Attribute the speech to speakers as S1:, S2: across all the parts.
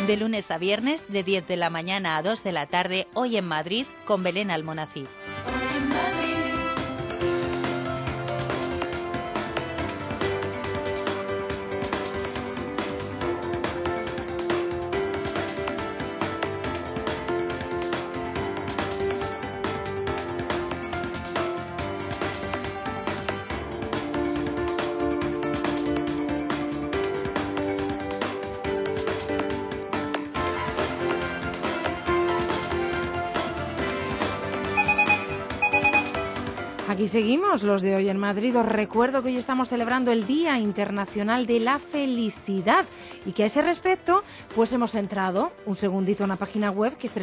S1: De lunes a viernes, de 10 de la mañana a 2 de la tarde, hoy en Madrid, con Belén Almonacid.
S2: Aquí seguimos, los de hoy en Madrid. Os recuerdo que hoy estamos celebrando el Día Internacional de la Felicidad y que a ese respecto pues hemos entrado un segundito a una página web que es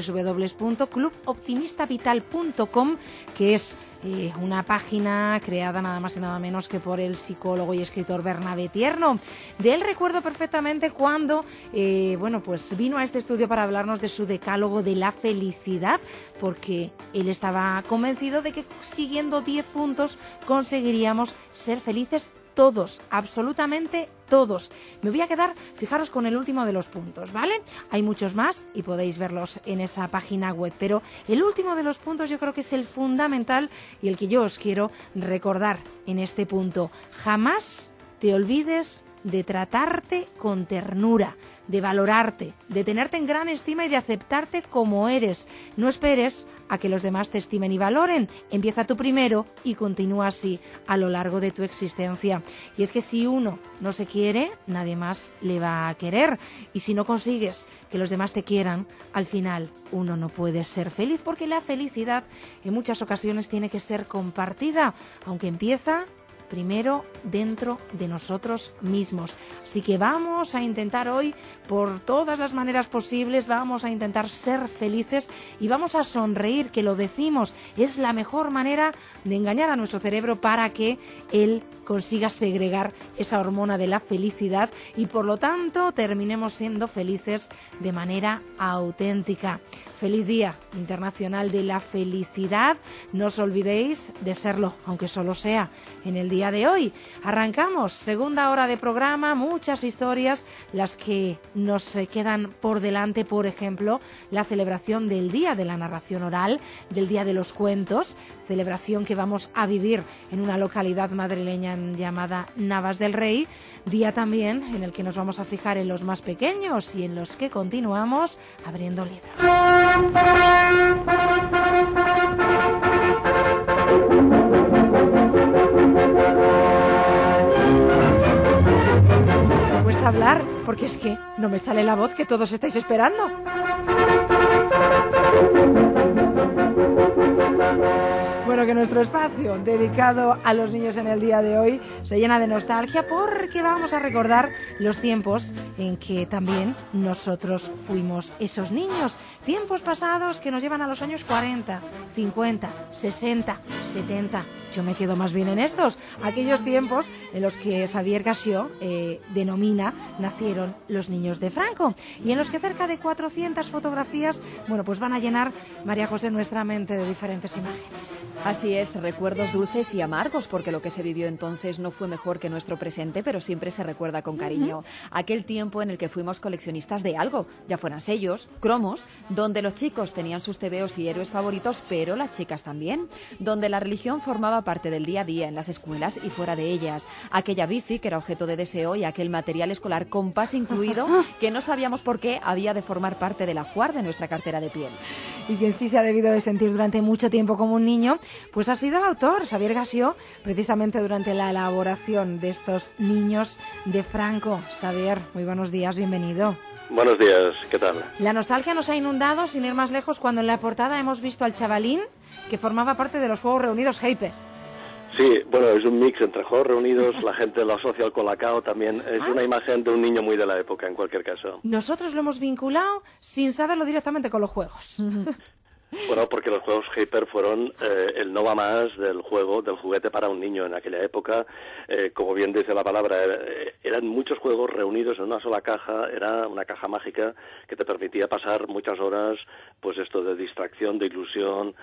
S2: www.cluboptimistavital.com, que es una página creada nada más y nada menos que por el psicólogo y escritor Bernabé Tierno. De él recuerdo perfectamente cuando pues vino a este estudio para hablarnos de su decálogo de la felicidad, porque él estaba convencido de que siguiendo 10 puntos conseguiríamos ser felices todos, absolutamente todos. Me voy a quedar, fijaros, con el último de los puntos, ¿vale? Hay muchos más y podéis verlos en esa página web, pero el último de los puntos yo creo que es el fundamental y el que yo os quiero recordar en este punto. Jamás te olvides de tratarte con ternura, de valorarte, de tenerte en gran estima y de aceptarte como eres. No esperes a que los demás te estimen y valoren. Empieza tú primero y continúa así a lo largo de tu existencia. Y es que si uno no se quiere, nadie más le va a querer. Y si no consigues que los demás te quieran, al final uno no puede ser feliz, porque la felicidad en muchas ocasiones tiene que ser compartida, aunque empieza primero dentro de nosotros mismos. Así que vamos a intentar hoy, por todas las maneras posibles, vamos a intentar ser felices y vamos a sonreír, que lo decimos, es la mejor manera de engañar a nuestro cerebro para que él consiga segregar esa hormona de la felicidad y por lo tanto terminemos siendo felices de manera auténtica. Feliz Día Internacional de la Felicidad. No os olvidéis de serlo, aunque solo sea en el día de hoy. Arrancamos, segunda hora de programa, muchas historias las que nos quedan por delante. Por ejemplo, la celebración del Día de la Narración Oral, del Día de los Cuentos, celebración que vamos a vivir en una localidad madrileña llamada Navas del Rey. Día también en el que nos vamos a fijar en los más pequeños y en los que continuamos abriendo libros. Me cuesta hablar porque es que no me sale la voz que todos estáis esperando. Bueno, que nuestro espacio dedicado a los niños en el día de hoy se llena de nostalgia porque vamos a recordar los tiempos en que también nosotros fuimos esos niños. Tiempos pasados que nos llevan a los años 40, 50, 60, 70. Yo me quedo más bien en estos, aquellos tiempos en los que Xavier Gassiot denomina nacieron los niños de Franco y en los que cerca de 400 fotografías, pues van a llenar, María José, nuestra mente de diferentes imágenes.
S3: Así es, recuerdos dulces y amargos, porque lo que se vivió entonces no fue mejor que nuestro presente, pero siempre se recuerda con cariño. Aquel tiempo en el que fuimos coleccionistas de algo, ya fueran sellos, cromos, donde los chicos tenían sus tebeos y héroes favoritos, pero las chicas también, donde la religión formaba parte del día a día en las escuelas y fuera de ellas, aquella bici que era objeto de deseo y aquel material escolar compás incluido que no sabíamos por qué había de formar parte del ajuar de nuestra cartera de piel.
S2: Y quien sí se ha debido de sentir durante mucho tiempo como un niño, pues ha sido el autor, Xavier Gassiot, precisamente durante la elaboración de estos niños de Franco. Xavier, muy buenos días, bienvenido.
S4: Buenos días, ¿qué tal?
S2: La nostalgia nos ha inundado, sin ir más lejos, cuando en la portada hemos visto al chavalín que formaba parte de los Juegos Reunidos Hyper.
S4: Sí, bueno, es un mix entre Juegos Reunidos, la gente lo asocia al Colacao también, es una imagen de un niño muy de la época en cualquier caso.
S2: Nosotros lo hemos vinculado sin saberlo directamente con los juegos.
S4: Bueno, porque los juegos Hyper fueron el no va más del juguete para un niño en aquella época. Como bien dice la palabra, eran muchos juegos reunidos en una sola caja, era una caja mágica que te permitía pasar muchas horas, pues esto de distracción, de ilusión,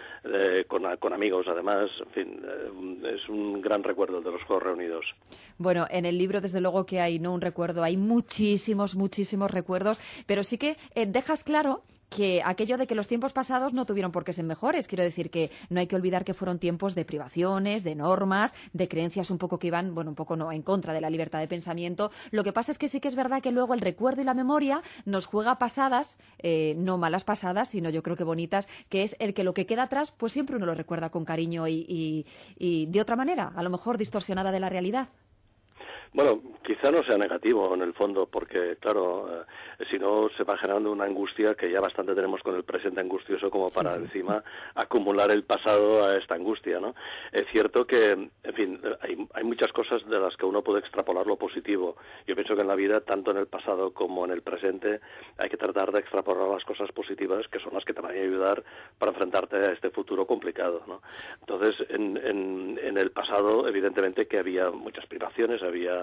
S4: con amigos además, en fin, es un gran recuerdo de los juegos reunidos.
S3: Bueno, en el libro desde luego que hay no un recuerdo, hay muchísimos recuerdos, pero sí que dejas claro que aquello de que los tiempos pasados no tuvieron por qué ser mejores. Quiero decir que no hay que olvidar que fueron tiempos de privaciones, de normas, de creencias un poco que iban, bueno, un poco no, en contra de la libertad de pensamiento. Lo que pasa es que sí que es verdad que luego el recuerdo y la memoria nos juega pasadas, no malas pasadas, sino yo creo que bonitas, que es el que lo que queda atrás, pues siempre uno lo recuerda con cariño y de otra manera, a lo mejor distorsionada de la realidad.
S4: Bueno, quizá no sea negativo en el fondo, porque claro, si no se va generando una angustia que ya bastante tenemos con el presente angustioso como para encima acumular el pasado a esta angustia, ¿no? Es cierto que, en fin, hay muchas cosas de las que uno puede extrapolar lo positivo. Yo pienso que en la vida, tanto en el pasado como en el presente, hay que tratar de extrapolar las cosas positivas, que son las que te van a ayudar para enfrentarte a este futuro complicado, ¿no? Entonces, en el pasado, evidentemente que había muchas privaciones, había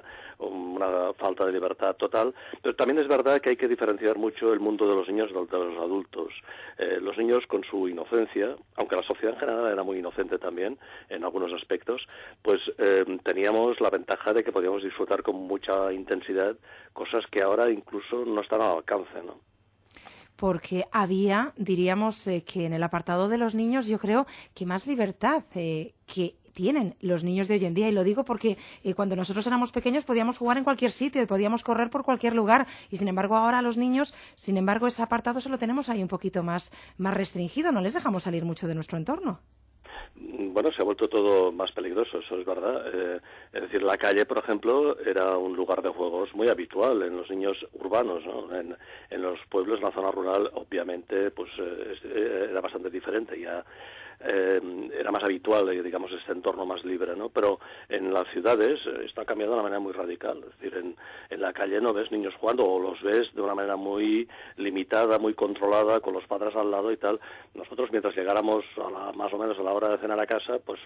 S4: una falta de libertad total, pero también es verdad que hay que diferenciar mucho el mundo de los niños del de los adultos. Los niños con su inocencia, aunque la sociedad en general era muy inocente también en algunos aspectos, pues teníamos la ventaja de que podíamos disfrutar con mucha intensidad cosas que ahora incluso no están al alcance, ¿no?
S2: Porque había, diríamos, que en el apartado de los niños yo creo que más libertad que tienen los niños de hoy en día, y lo digo porque cuando nosotros éramos pequeños podíamos jugar en cualquier sitio y podíamos correr por cualquier lugar, y sin embargo ahora los niños, sin embargo ese apartado se lo tenemos ahí un poquito más restringido, no les dejamos salir mucho de nuestro entorno.
S4: Bueno, se ha vuelto todo más peligroso, eso es verdad. Es decir, la calle, por ejemplo, era un lugar de juegos muy habitual en los niños urbanos, ¿no? En los pueblos, en la zona rural, obviamente, pues era bastante diferente. Ya era más habitual, digamos, este entorno más libre, ¿no? Pero en las ciudades está cambiando de una manera muy radical. Es decir, en la calle no ves niños jugando, o los ves de una manera muy limitada, muy controlada, con los padres al lado y tal. Nosotros, mientras llegáramos más o menos a la hora de cenar a casa, pues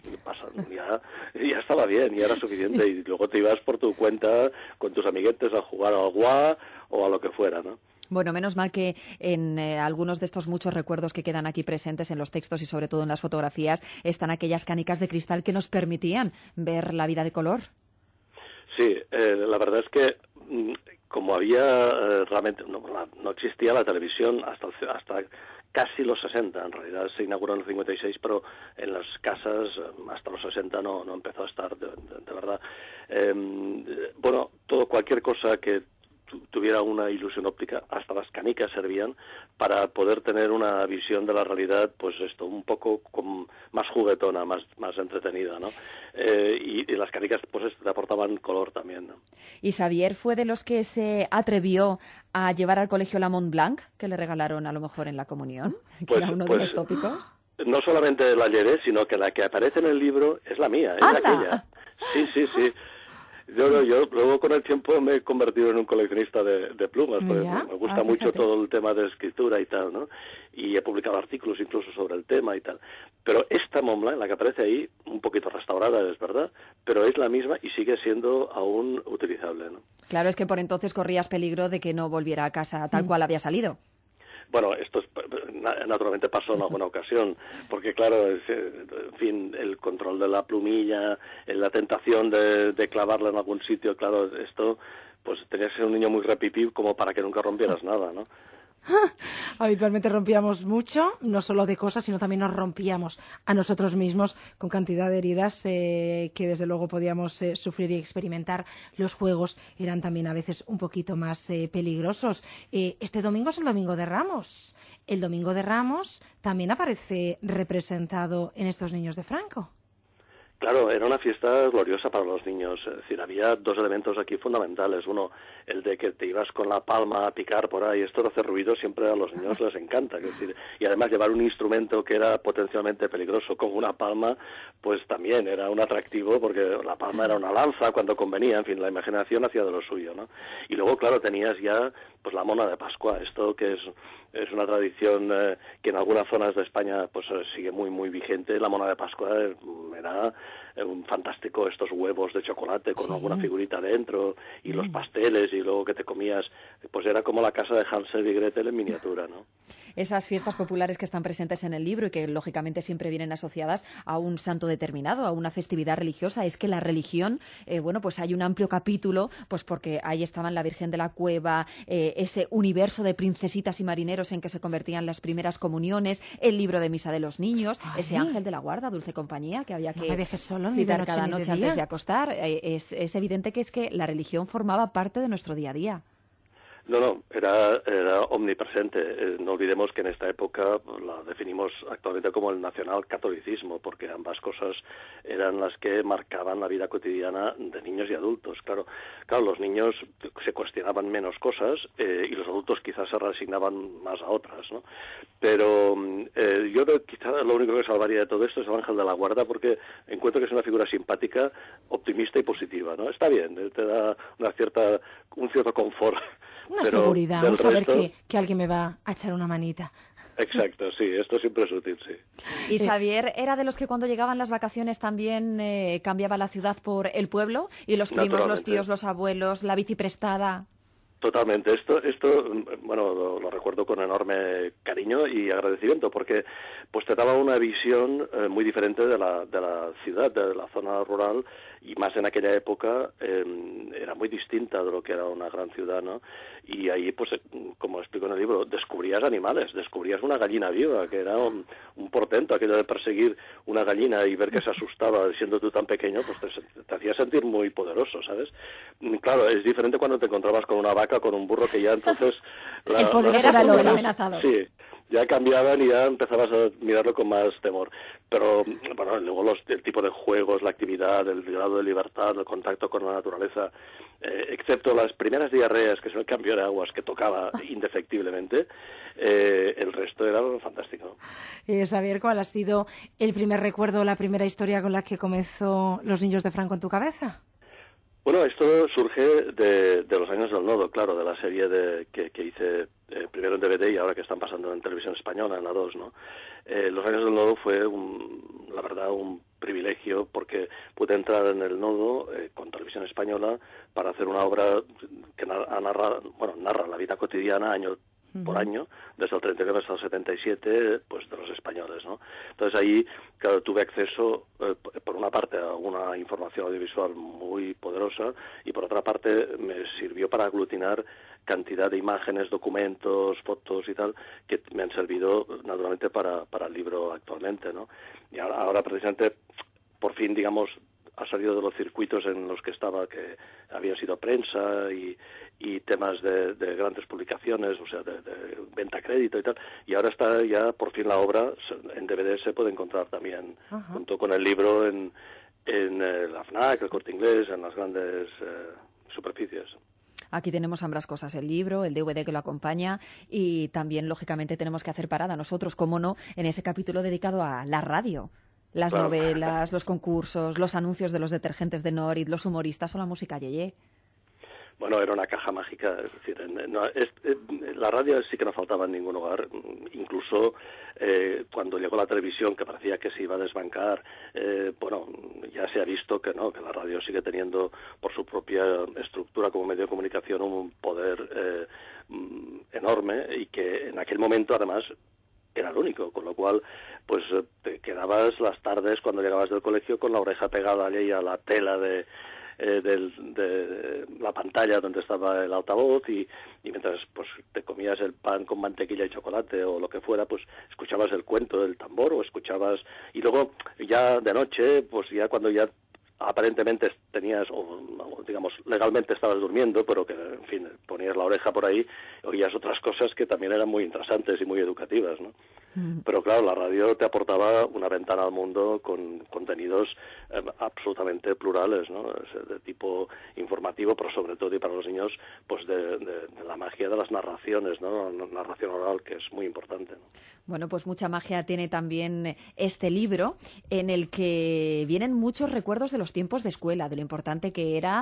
S4: ya estaba bien, ya era suficiente, y luego te ibas por tu cuenta con tus amiguetes a jugar al guá o a lo que fuera, ¿no?
S3: Bueno, menos mal que en algunos de estos muchos recuerdos que quedan aquí presentes en los textos y sobre todo en las fotografías están aquellas canicas de cristal que nos permitían ver la vida de color.
S4: Sí, la verdad es que como había realmente no existía la televisión hasta casi los 60, en realidad se inauguró en el 56, pero en las casas hasta los 60 no empezó a estar de verdad. Bueno, cualquier cosa que tuviera una ilusión óptica, hasta las canicas servían para poder tener una visión de la realidad, pues esto, un poco más juguetona, más entretenida, ¿no? Y las canicas, pues te aportaban color también, ¿no?
S3: ¿Y Xavier fue de los que se atrevió a llevar al colegio la Mont Blanc, que le regalaron a lo mejor en la comunión, que era uno de los tópicos?
S4: No solamente la llevé, sino que la que aparece en el libro es la mía, es aquella. Sí. Yo luego con el tiempo me he convertido en un coleccionista de plumas, porque me gusta mucho todo el tema de escritura y tal, ¿no? Y he publicado artículos incluso sobre el tema y tal. Pero esta Mont Blanc, la que aparece ahí, un poquito restaurada, es verdad, pero es la misma y sigue siendo aún utilizable, ¿no?
S3: Claro, es que por entonces corrías peligro de que no volviera a casa tal cual había salido.
S4: Bueno, esto naturalmente pasó en alguna ocasión, porque claro, en fin, el control de la plumilla, la tentación de clavarla en algún sitio, claro, esto, pues tenías que ser un niño muy repetitivo como para que nunca rompieras nada, ¿no?
S2: Habitualmente rompíamos mucho, no solo de cosas, sino también nos rompíamos a nosotros mismos con cantidad de heridas que desde luego podíamos sufrir y experimentar. Los juegos eran también a veces un poquito más peligrosos. Este domingo es el Domingo de Ramos. El Domingo de Ramos también aparece representado en estos niños de Franco.
S4: Claro, era una fiesta gloriosa para los niños. Es decir, había dos elementos aquí fundamentales. Uno, el de que te ibas con la palma a picar por ahí. Esto de hacer ruido siempre a los niños les encanta. Es decir, y además llevar un instrumento que era potencialmente peligroso como una palma, pues también era un atractivo, porque la palma era una lanza cuando convenía. En fin, la imaginación hacía de lo suyo, ¿no? Y luego, claro, tenías ya pues la mona de Pascua. Esto que es es una tradición que en algunas zonas de España pues sigue muy muy vigente. La mona de Pascua era un fantástico, estos huevos de chocolate con alguna figurita dentro y los pasteles, y luego que te comías, pues era como la casa de Hansel y Gretel en miniatura, ¿no?
S3: Esas fiestas populares que están presentes en el libro y que lógicamente siempre vienen asociadas a un santo determinado, a una festividad religiosa. Es que la religión, bueno, pues hay un amplio capítulo, pues porque ahí estaban la Virgen de la Cueva, ese universo de princesitas y marineros en que se convertían las primeras comuniones, el libro de misa de los niños, ese ángel de la guarda, dulce compañía, que había que citar cada noche antes de acostar. Es evidente que es que la religión formaba parte de nuestro día a día.
S4: No, era omnipresente. No olvidemos que en esta época la definimos actualmente como el nacional-catolicismo, porque ambas cosas eran las que marcaban la vida cotidiana de niños y adultos. Claro, los niños se cuestionaban menos cosas y los adultos quizás se resignaban más a otras, ¿no? Pero yo creo que quizás lo único que salvaría de todo esto es el ángel de la guarda, porque encuentro que es una figura simpática, optimista y positiva, ¿no? Está bien, te da un cierto confort.
S2: Una seguridad, un saber que alguien me va a echar una manita.
S4: Exacto, sí, esto siempre es útil, sí.
S3: ¿Y Xavier era de los que cuando llegaban las vacaciones también cambiaba la ciudad por el pueblo? ¿Y los primos, los tíos, los abuelos, la bici prestada?
S4: Totalmente. Esto bueno, lo recuerdo con enorme cariño y agradecimiento, porque pues te daba una visión muy diferente de la ciudad, de la zona rural, y más en aquella época era muy distinta de lo que era una gran ciudad, ¿no? Y ahí, pues, como explico en el libro, descubrías animales, descubrías una gallina viva, que era un portento, aquello de perseguir una gallina y ver que se asustaba siendo tú tan pequeño, pues te hacía sentir muy poderoso, ¿sabes? Claro, es diferente cuando te encontrabas con una vaca, con un burro, que ya entonces...
S3: el poder era el amenazado.
S4: Sí, ya cambiaban y ya empezabas a mirarlo con más temor. Pero, bueno, luego el tipo de juegos, la actividad, el grado de libertad, el contacto con la naturaleza, excepto las primeras diarreas, que es el cambio de aguas que tocaba indefectiblemente, el resto era fantástico.
S2: Xavier, ¿cuál ha sido el primer recuerdo, la primera historia con la que comenzó Los niños de Franco en tu cabeza?
S4: Bueno, esto surge de los años del Nodo, claro, de la serie que hice primero en DVD y ahora que están pasando en televisión española, en la 2, ¿no? Los años del Nodo fue, la verdad, un privilegio, porque pude entrar en el Nodo con televisión española para hacer una obra que narra la vida cotidiana año por año, desde el 39 hasta el 77, pues de los españoles, ¿no? Entonces ahí, claro, tuve acceso, por una parte, a una información audiovisual muy poderosa, y por otra parte me sirvió para aglutinar cantidad de imágenes, documentos, fotos y tal, que me han servido naturalmente para el libro actualmente, ¿no? Y ahora precisamente, por fin, digamos, ha salido de los circuitos en los que estaba, que habían sido prensa y temas de grandes publicaciones, o sea, de venta a crédito y tal, y ahora está ya por fin la obra en DVD, se puede encontrar también junto con el libro en la FNAC, el Corte Inglés, en las grandes superficies.
S3: Aquí tenemos ambas cosas, el libro, el DVD que lo acompaña, y también, lógicamente, tenemos que hacer parada nosotros, cómo no, en ese capítulo dedicado a la radio. Las novelas, los concursos, los anuncios de los detergentes de Norid, los humoristas o la música yeye.
S4: Bueno, era una caja mágica, es decir, la radio sí que no faltaba en ningún hogar, incluso cuando llegó la televisión, que parecía que se iba a desbancar, bueno, ya se ha visto que no, que la radio sigue teniendo por su propia estructura como medio de comunicación un poder enorme, y que en aquel momento además era el único, con lo cual pues te quedabas las tardes cuando llegabas del colegio con la oreja pegada allí a la tela de la pantalla donde estaba el altavoz, y mientras pues te comías el pan con mantequilla y chocolate o lo que fuera, pues escuchabas el cuento del tambor, o escuchabas, y luego ya de noche, pues ya cuando ya aparentemente tenías, o digamos legalmente estabas durmiendo, pero que en fin ponías la oreja por ahí, oías otras cosas que también eran muy interesantes y muy educativas, ¿no? Pero claro, la radio te aportaba una ventana al mundo con contenidos absolutamente plurales, ¿no? De tipo informativo, pero sobre todo y para los niños, pues de la magia de las narraciones, ¿no? La narración oral, que es muy importante, ¿no?
S3: Bueno, pues mucha magia tiene también este libro, en el que vienen muchos recuerdos de los tiempos de escuela, de lo importante que era,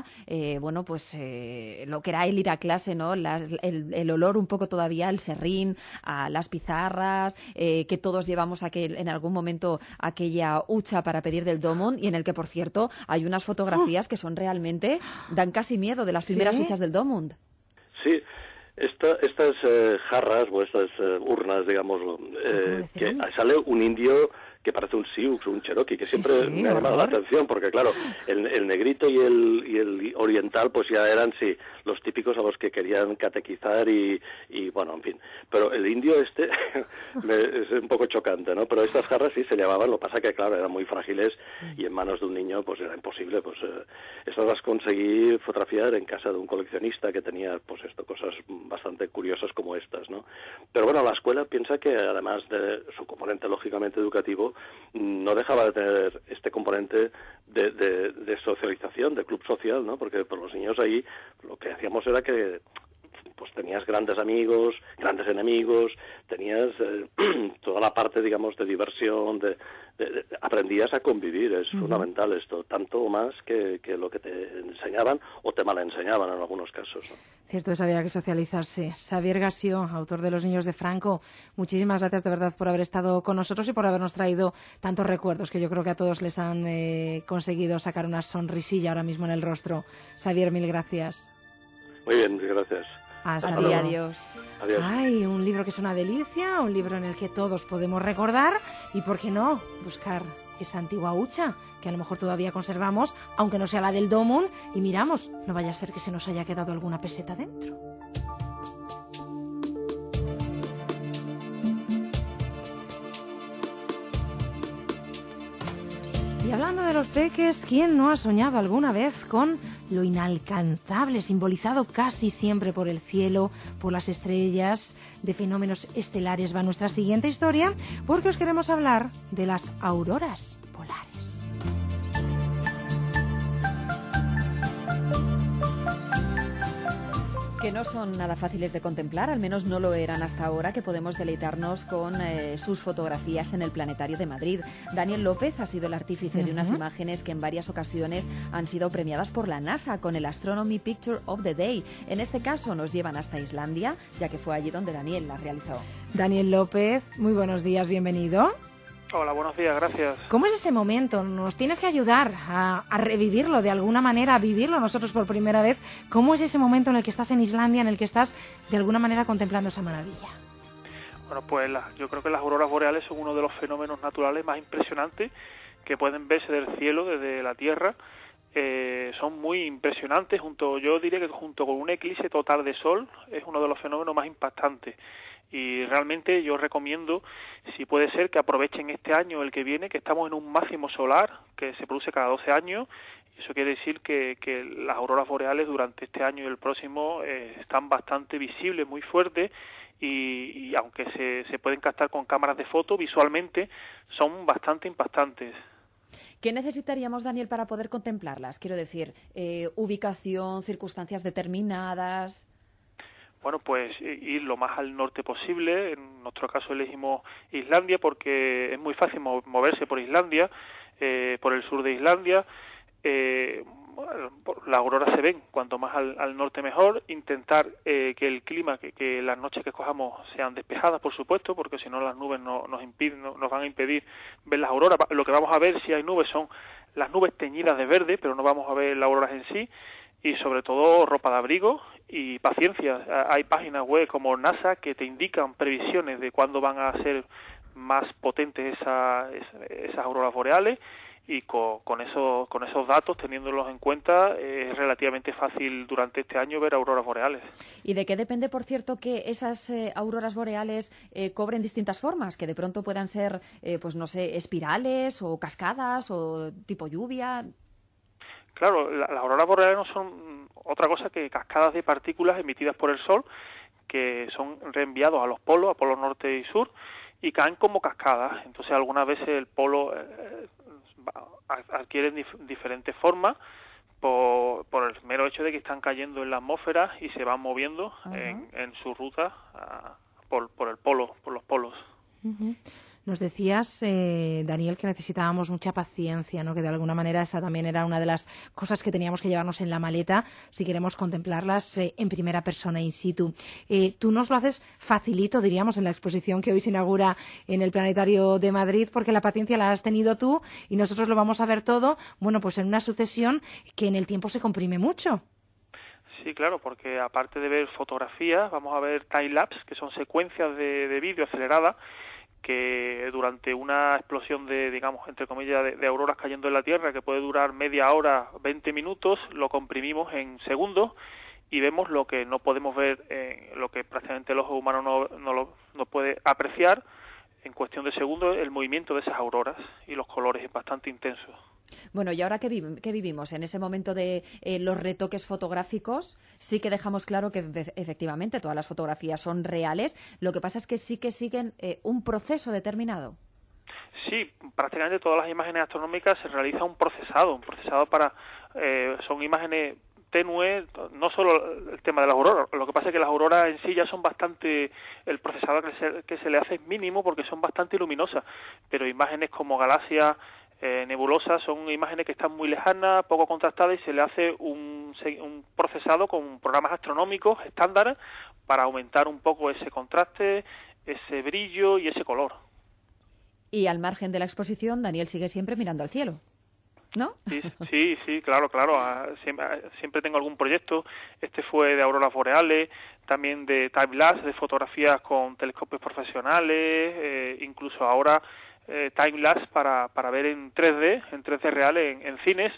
S3: lo que era el ir a clase, ¿no? El olor un poco todavía al serrín, a las pizarras, que todos llevamos en algún momento aquella hucha para pedir del Domund, y en el que, por cierto, hay unas fotografías que son realmente, dan casi miedo, de las primeras huchas del Domund.
S4: Sí. Estas jarras o estas urnas, digamos, que sale un indio que parece un Sioux o un Cherokee, que siempre me ha llamado la atención, porque claro, el negrito y el oriental pues ya eran, sí, los típicos a los que querían catequizar y bueno, en fin. Pero el indio es un poco chocante, ¿no? Pero estas jarras sí se llevaban, lo que pasa que claro, eran muy frágiles y en manos de un niño pues era imposible. Pues estas las conseguí fotografiar en casa de un coleccionista que tenía pues cosas bastante curiosas como estas, ¿no? Pero bueno, la escuela piensa que además de su componente lógicamente educativo, no dejaba de tener este componente de socialización, de club social, ¿no? Porque por los niños ahí lo que hacíamos era que pues tenías grandes amigos, grandes enemigos, tenías toda la parte, digamos, de diversión, aprendías a convivir, es fundamental esto, tanto o más que lo que te enseñaban o te malenseñaban en algunos casos, ¿no?
S2: Cierto es, había que socializarse. Xavier Gassió, autor de Los niños de Franco, muchísimas gracias de verdad por haber estado con nosotros y por habernos traído tantos recuerdos que yo creo que a todos les han conseguido sacar una sonrisilla ahora mismo en el rostro. Xavier, mil gracias.
S4: Muy bien, gracias.
S2: Hasta luego.
S3: Adiós.
S4: Adiós.
S2: Ay, un libro que es una delicia, un libro en el que todos podemos recordar y, ¿por qué no?, buscar esa antigua hucha que a lo mejor todavía conservamos, aunque no sea la del Domund, y miramos, no vaya a ser que se nos haya quedado alguna peseta dentro. Y hablando de los peques, ¿quién no ha soñado alguna vez con lo inalcanzable, simbolizado casi siempre por el cielo, por las estrellas, de fenómenos estelares? Va nuestra siguiente historia, porque os queremos hablar de las auroras polares.
S3: Que no son nada fáciles de contemplar, al menos no lo eran hasta ahora, que podemos deleitarnos con sus fotografías en el Planetario de Madrid. Daniel López ha sido el artífice de unas imágenes que en varias ocasiones han sido premiadas por la NASA con el Astronomy Picture of the Day. En este caso nos llevan hasta Islandia, ya que fue allí donde Daniel las realizó.
S2: Daniel López, muy buenos días, bienvenido.
S5: Hola, buenos días, gracias.
S2: ¿Cómo es ese momento? Nos tienes que ayudar a revivirlo de alguna manera, a vivirlo nosotros por primera vez. ¿Cómo es ese momento en el que estás en Islandia, en el que estás de alguna manera contemplando esa maravilla?
S5: Bueno, pues yo creo que las auroras boreales son uno de los fenómenos naturales más impresionantes que pueden verse del cielo, desde la Tierra. Son muy impresionantes, yo diría que junto con un eclipse total de sol es uno de los fenómenos más impactantes. Y realmente yo recomiendo, si puede ser, que aprovechen este año, el que viene, que estamos en un máximo solar que se produce cada 12 años. Y eso quiere decir que las auroras boreales durante este año y el próximo están bastante visibles, muy fuertes, y aunque se pueden captar con cámaras de foto, visualmente son bastante impactantes.
S3: ¿Qué necesitaríamos, Daniel, para poder contemplarlas? Quiero decir, ubicación, circunstancias determinadas.
S5: Bueno, pues ir lo más al norte posible. En nuestro caso elegimos Islandia porque es muy fácil moverse por Islandia, por el sur de Islandia. Las auroras se ven cuanto más al norte mejor. Intentar que el clima, que las noches que escojamos sean despejadas, por supuesto, porque si no las nubes nos van a impedir ver las auroras. Lo que vamos a ver si hay nubes son las nubes teñidas de verde, pero no vamos a ver las auroras en sí. Y sobre todo ropa de abrigo y paciencia. Hay páginas web como NASA que te indican previsiones de cuándo van a ser más potentes esas auroras boreales, y con esos datos, teniéndolos en cuenta, es relativamente fácil durante este año ver auroras boreales.
S3: ¿Y de qué depende, por cierto, que esas auroras boreales cobren distintas formas? Que de pronto puedan ser, espirales o cascadas o tipo lluvia.
S5: Claro, las auroras boreales no son otra cosa que cascadas de partículas emitidas por el Sol, que son reenviados a los polos norte y sur, y caen como cascadas. Entonces algunas veces el polo adquiere diferentes formas por el mero hecho de que están cayendo en la atmósfera y se van moviendo en su ruta por el polo, por los polos.
S2: Nos decías, Daniel, que necesitábamos mucha paciencia, ¿no? Que de alguna manera esa también era una de las cosas que teníamos que llevarnos en la maleta si queremos contemplarlas en primera persona in situ. Tú nos lo haces facilito, diríamos, en la exposición que hoy se inaugura en el Planetario de Madrid, porque la paciencia la has tenido tú y nosotros lo vamos a ver todo, bueno, pues en una sucesión que en el tiempo se comprime mucho.
S5: Sí, claro, porque aparte de ver fotografías, vamos a ver time-lapse, que son secuencias de vídeo aceleradas, que durante una explosión de, digamos, entre comillas, de auroras cayendo en la Tierra, que puede durar media hora, 20 minutos, lo comprimimos en segundos y vemos lo que no podemos ver, lo que prácticamente el ojo humano no puede apreciar en cuestión de segundos, el movimiento de esas auroras y los colores bastante intensos.
S3: Bueno, y ahora que vivimos en ese momento de los retoques fotográficos, sí que dejamos claro que efectivamente todas las fotografías son reales. Lo que pasa es que sí que siguen un proceso determinado.
S5: Sí, prácticamente todas las imágenes astronómicas se realiza un procesado para son imágenes tenues, no solo el tema de las auroras. Lo que pasa es que las auroras en sí ya son bastante, el procesado que se le hace es mínimo porque son bastante luminosas, pero imágenes como galaxias nebulosas son imágenes que están muy lejanas, poco contrastadas y se le hace un procesado con programas astronómicos estándares para aumentar un poco ese contraste, ese brillo y ese color.
S3: Y al margen de la exposición, Daniel sigue siempre mirando al cielo, ¿no?
S5: Sí, claro. Siempre tengo algún proyecto. Este fue de auroras boreales, también de time-lapse, de fotografías con telescopios profesionales, incluso ahora time-lapse para ver en 3D real en cines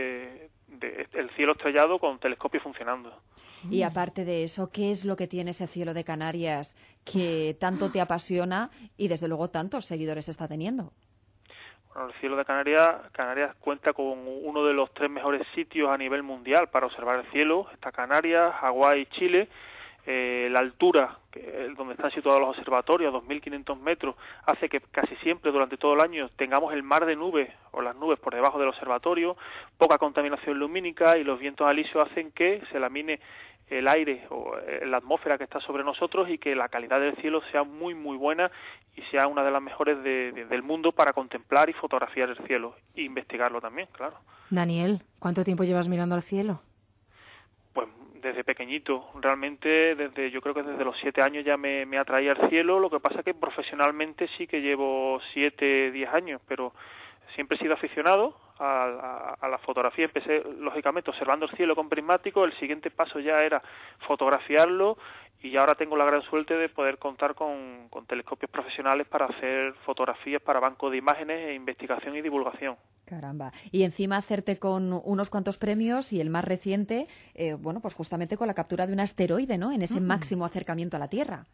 S5: el cielo estrellado con telescopios funcionando.
S3: Y aparte de eso, ¿qué es lo que tiene ese cielo de Canarias que tanto te apasiona y desde luego tantos seguidores está teniendo?
S5: Bueno, el cielo de Canarias cuenta con uno de los 3 mejores sitios a nivel mundial para observar el cielo. Está Canarias, Hawái y Chile. La altura donde están situados los observatorios, 2.500 metros, hace que casi siempre durante todo el año tengamos el mar de nubes o las nubes por debajo del observatorio, poca contaminación lumínica y los vientos alisios hacen que se lamine el aire o la atmósfera que está sobre nosotros y que la calidad del cielo sea muy muy buena y sea una de las mejores del mundo para contemplar y fotografiar el cielo e investigarlo también, claro.
S2: Daniel, ¿cuánto tiempo llevas mirando al cielo?
S5: Pues desde pequeñito, realmente yo creo que desde los 7 años ya me atraía al cielo. Lo que pasa es que profesionalmente sí que llevo 7, 10 años, pero siempre he sido aficionado a la fotografía. Empecé lógicamente observando el cielo con prismático, el siguiente paso ya era fotografiarlo y ahora tengo la gran suerte de poder contar con telescopios profesionales para hacer fotografías para bancos de imágenes, investigación y divulgación.
S3: Caramba. Y encima hacerte con unos cuantos premios y el más reciente, bueno, pues justamente con la captura de un asteroide, ¿no? En ese máximo acercamiento a la Tierra.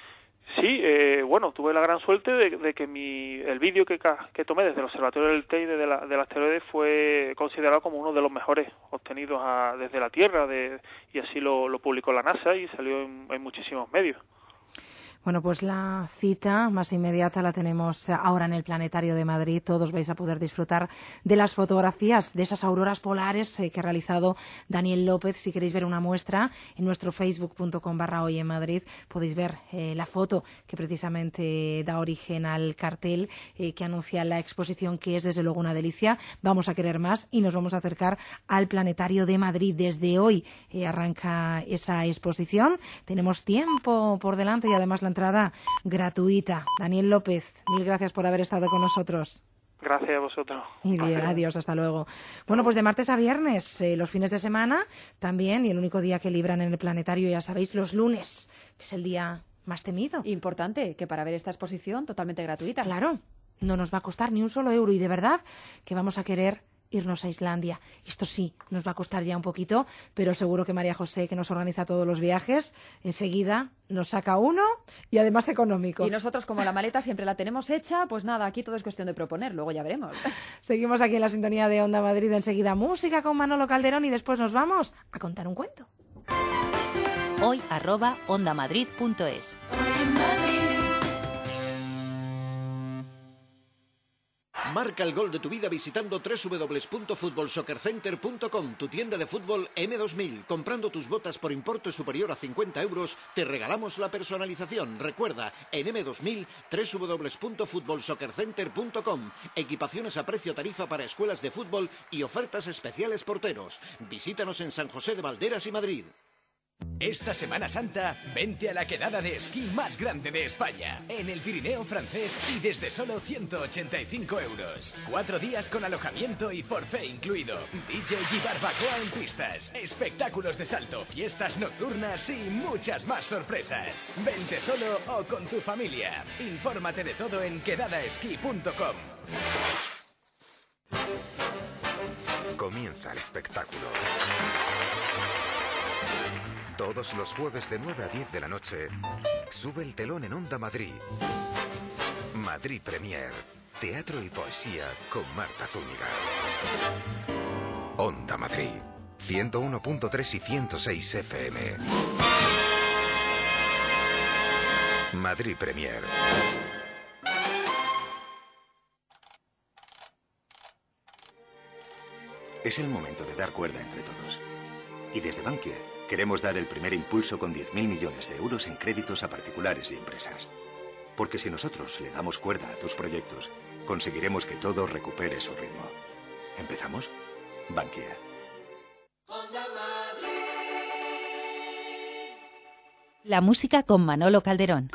S5: Sí, bueno, tuve la gran suerte de que el vídeo que tomé desde el Observatorio del Teide del asteroide fue considerado como uno de los mejores obtenidos desde la Tierra, y así lo publicó la NASA y salió en muchísimos medios.
S2: Bueno, pues la cita más inmediata la tenemos ahora en el Planetario de Madrid. Todos vais a poder disfrutar de las fotografías de esas auroras polares que ha realizado Daniel López. Si queréis ver una muestra, en nuestro facebook.com/hoy en Madrid podéis ver la foto que precisamente da origen al cartel que anuncia la exposición, que es desde luego una delicia. Vamos a querer más y nos vamos a acercar al Planetario de Madrid. Desde hoy arranca esa exposición. Tenemos tiempo por delante y además la entrada gratuita. Daniel López, mil gracias por haber estado con nosotros.
S5: Gracias a vosotros.
S2: Y bien, adiós, hasta luego. Bueno, pues de martes a viernes, los fines de semana también, y el único día que libran en el Planetario, ya sabéis, los lunes, que es el día más temido.
S3: Importante, que para ver esta exposición totalmente gratuita.
S2: Claro, no nos va a costar ni un solo euro y de verdad que vamos a querer irnos a Islandia. Esto sí, nos va a costar ya un poquito, pero seguro que María José, que nos organiza todos los viajes, enseguida nos saca uno y además económico.
S3: Y nosotros, como la maleta siempre la tenemos hecha, pues nada, aquí todo es cuestión de proponer, luego ya veremos.
S2: Seguimos aquí en la sintonía de Onda Madrid, enseguida música con Manolo Calderón y después nos vamos a contar un cuento.
S1: Hoy @ondamadrid.es.
S6: Marca el gol de tu vida visitando www.futbolsoccercenter.com, tu tienda de fútbol M2000. Comprando tus botas por importe superior a 50 euros, te regalamos la personalización. Recuerda, en M2000, www.futbolsoccercenter.com. Equipaciones a precio tarifa para escuelas de fútbol y ofertas especiales porteros. Visítanos en San José de Valderas y Madrid.
S7: Esta Semana Santa, vente a la quedada de esquí más grande de España, en el Pirineo francés y desde solo 185 euros. 4 días con alojamiento y forfait incluido. DJ y barbacoa en pistas, espectáculos de salto, fiestas nocturnas y muchas más sorpresas. Vente solo o con tu familia. Infórmate de todo en quedadaesquí.com.
S8: Comienza el espectáculo. Todos los jueves de 9 a 10 de la noche, sube el telón en Onda Madrid. Madrid Premier, teatro y poesía con Marta Zúñiga. Onda Madrid, 101.3 y 106 FM. Madrid Premier.
S9: Es el momento de dar cuerda entre todos. Y desde Bankia queremos dar el primer impulso con 10.000 millones de euros en créditos a particulares y empresas. Porque si nosotros le damos cuerda a tus proyectos, conseguiremos que todo recupere su ritmo. ¿Empezamos? Bankia.
S1: La música con Manolo Calderón.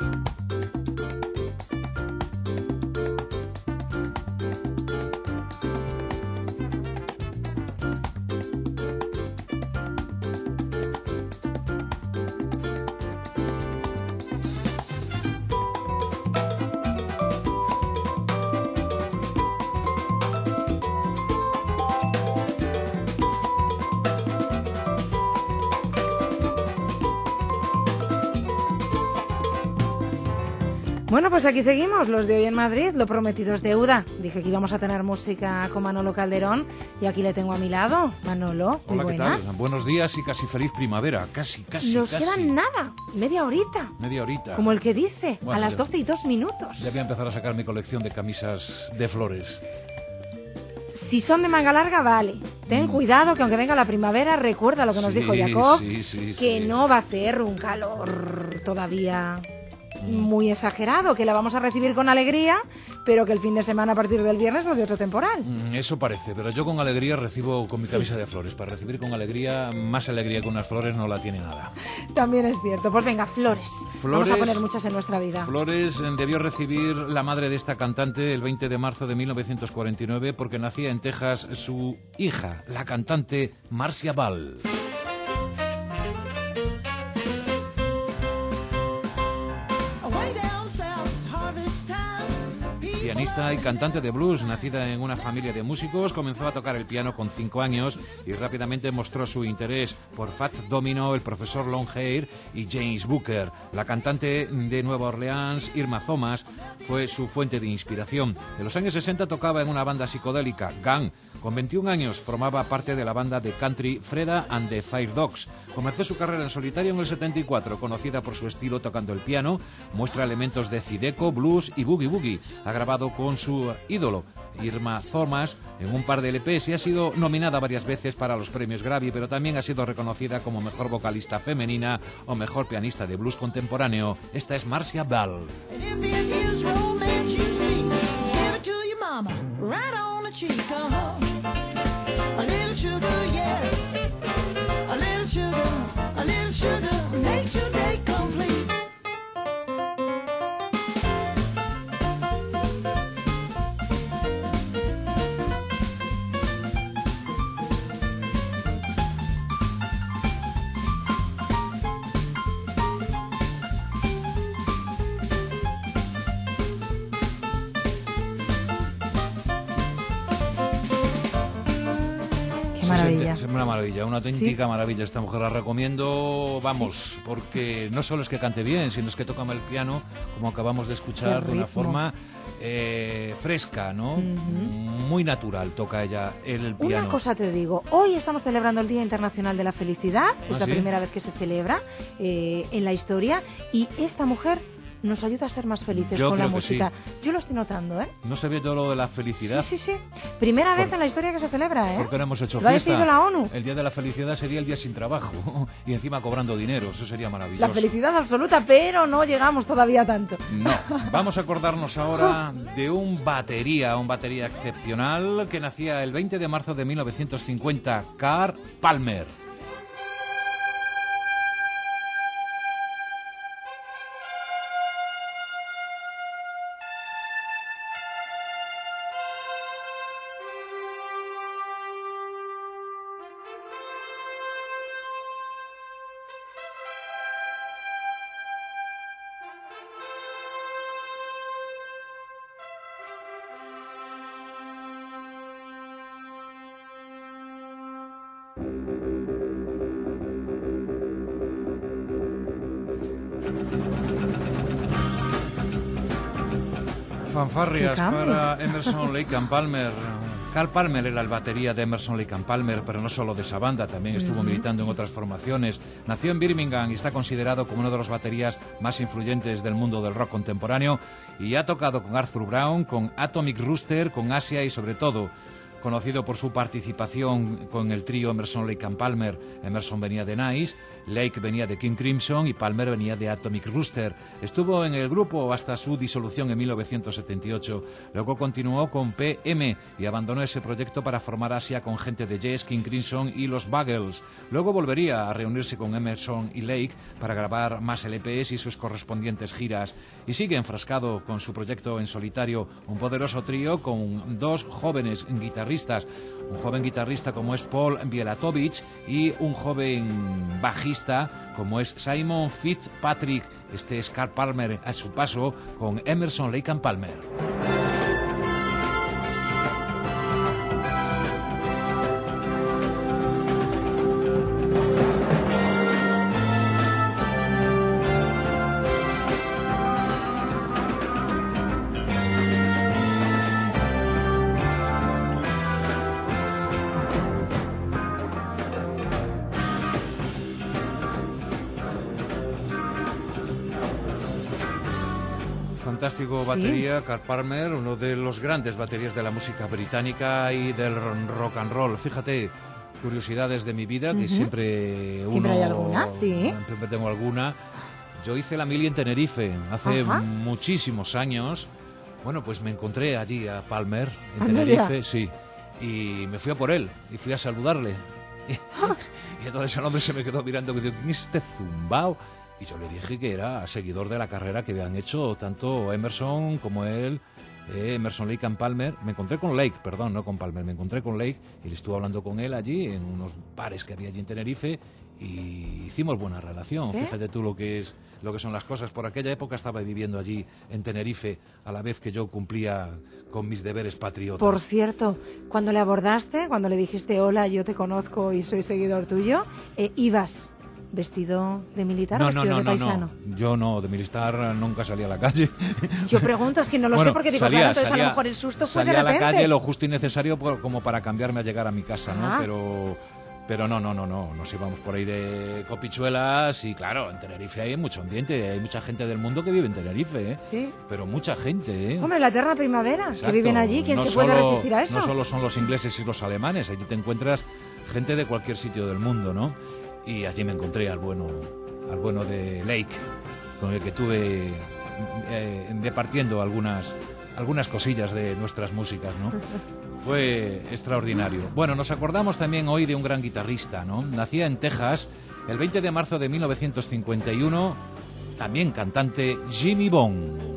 S2: Bueno, pues aquí seguimos, los de hoy en Madrid, lo prometido es deuda. Dije que íbamos a tener música con Manolo Calderón y aquí le tengo a mi lado. Manolo, muy
S10: hola, ¿qué
S2: buenas.
S10: tal? Buenos días y casi feliz primavera. Casi.
S2: Nos quedan nada, media horita.
S10: Media horita.
S2: Como el que dice,
S10: bueno,
S2: a las 12:02.
S10: Ya voy a empezar a sacar mi colección de camisas de flores.
S2: Si son de manga larga, vale. Ten cuidado que aunque venga la primavera, recuerda lo que nos dijo Jacob, que no va a hacer un calor todavía muy exagerado, que la vamos a recibir con alegría, pero que el fin de semana a partir del viernes nos dio otro temporal.
S10: Eso parece, pero yo con alegría recibo con mi camisa de flores. Para recibir con alegría, más alegría que unas flores no la tiene nada.
S2: También es cierto. Pues venga, flores. Vamos a poner muchas en nuestra vida.
S10: Flores debió recibir la madre de esta cantante el 20 de marzo de 1949 porque nacía en Texas su hija, la cantante Marcia Ball. Pianista y cantante de blues, nacida en una familia de músicos, comenzó a tocar el piano con 5 años y rápidamente mostró su interés por Fats Domino, el profesor Longhair y James Booker. La cantante de Nueva Orleans, Irma Thomas, fue su fuente de inspiración. En los años 60 tocaba en una banda psicodélica, Gang. Con 21 años formaba parte de la banda de country Freda and the Fire Dogs. Comenzó su carrera en solitario en el 74, conocida por su estilo tocando el piano. Muestra elementos de zydeco, blues y boogie woogie. Ha grabado con su ídolo, Irma Thomas, en un par de LPs y ha sido nominada varias veces para los premios Grammy, pero también ha sido reconocida como mejor vocalista femenina o mejor pianista de blues contemporáneo. Esta es Marcia Ball.
S2: Maravilla.
S10: Es una maravilla, una auténtica maravilla esta mujer. La recomiendo, vamos, porque no solo es que cante bien, sino es que toca el piano, como acabamos de escuchar, de una forma fresca, ¿no? Muy natural toca ella el piano.
S2: Una cosa te digo, hoy estamos celebrando el Día Internacional de la Felicidad, es la primera vez que se celebra en la historia, y esta mujer nos ayuda a ser más felices
S10: Yo
S2: con la
S10: creo que
S2: música.
S10: sí.
S2: Yo lo estoy notando, ¿eh?
S10: No se ve todo lo de la felicidad.
S2: Sí. Primera vez en la historia que se celebra, ¿eh?
S10: ¿Por qué no hemos hecho
S2: Lo ha
S10: fiesta?
S2: decidido la ONU.
S10: El día de la felicidad sería el día sin trabajo y encima cobrando dinero. Eso sería maravilloso.
S2: La felicidad absoluta, pero no llegamos todavía a tanto.
S10: No, vamos a acordarnos ahora de un batería excepcional que nacía el 20 de marzo de 1950, Carl Palmer. Fanfarrias para Emerson, Lake and Palmer. Carl Palmer era el batería de Emerson, Lake and Palmer, pero no solo de esa banda, también estuvo militando en otras formaciones. Nació en Birmingham y está considerado como uno de los baterías más influyentes del mundo del rock contemporáneo y ha tocado con Arthur Brown, con Atomic Rooster, con Asia y sobre todo conocido por su participación con el trío Emerson, Lake and Palmer. Emerson venía de Nice, Lake venía de King Crimson y Palmer venía de Atomic Rooster. Estuvo en el grupo hasta su disolución en 1978. Luego continuó con PM y abandonó ese proyecto para formar Asia con gente de Yes, King Crimson y los Buggles. Luego volvería a reunirse con Emerson y Lake para grabar más LPs y sus correspondientes giras. Y sigue enfrascado con su proyecto en solitario, un poderoso trío con dos jóvenes guitarristas. Un joven guitarrista como es Paul Bielatovich y un joven bajista como es Simon Fitzpatrick. Este es Carl Palmer a su paso con Emerson, Lake and Palmer. Fantástico batería, Carl Palmer, uno de los grandes baterías de la música británica y del rock and roll. Fíjate, curiosidades de mi vida, que siempre
S2: hay alguna, sí.
S10: Siempre tengo alguna. Yo hice la mili en Tenerife hace muchísimos años. Bueno, pues me encontré allí a Palmer en Tenerife, sí, y me fui a por él y fui a saludarle. Y entonces el hombre se me quedó mirando y me dijo, ¿quién es este zumbao? Y yo le dije que era seguidor de la carrera que habían hecho tanto Emerson como él, Emerson, Lake and Palmer. Me encontré con Lake, perdón, no con Palmer, me encontré con Lake y le estuve hablando con él allí en unos bares que había allí en Tenerife y hicimos buena relación. ¿Sí? Fíjate tú lo que son las cosas. Por aquella época estaba viviendo allí en Tenerife a la vez que yo cumplía con mis deberes patriotas.
S2: Por cierto, cuando le abordaste, cuando le dijiste hola, yo te conozco y soy seguidor tuyo, ibas ¿vestido de militar o vestido de paisano?
S10: No. Yo no, de militar nunca salí a la calle.
S2: Yo pregunto, es que no lo sé porque digo, claro, entonces a lo mejor el susto fue de repente.
S10: Salí a la calle lo justo y necesario como para cambiarme a llegar a mi casa, ¿no? Pero no, nos íbamos por ahí de copichuelas y claro, en Tenerife hay mucho ambiente, hay mucha gente del mundo que vive en Tenerife, ¿eh? Sí. Pero mucha gente, ¿eh?
S2: Hombre, la eterna primavera, exacto, que viven allí, ¿quién se puede resistir a eso?
S10: No solo son los ingleses y los alemanes, allí te encuentras gente de cualquier sitio del mundo, ¿no? Y allí me encontré al bueno de Lake, con el que tuve departiendo algunas cosillas de nuestras músicas, ¿no? Fue extraordinario. Bueno, nos acordamos también hoy de un gran guitarrista, ¿no? Nacía en Texas el 20 de marzo de 1951, también cantante Jimmy Bond.